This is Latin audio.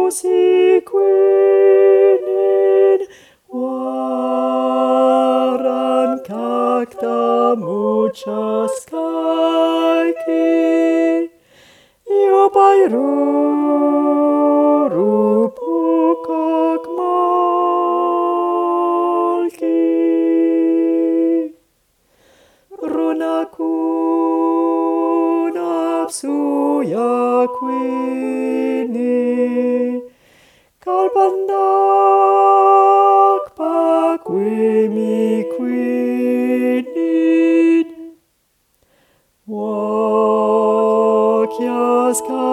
musiquinin waran cacta muchas caeci io pairuru pucac malci runacun absuia quini calpandac paquimi quinid Vacias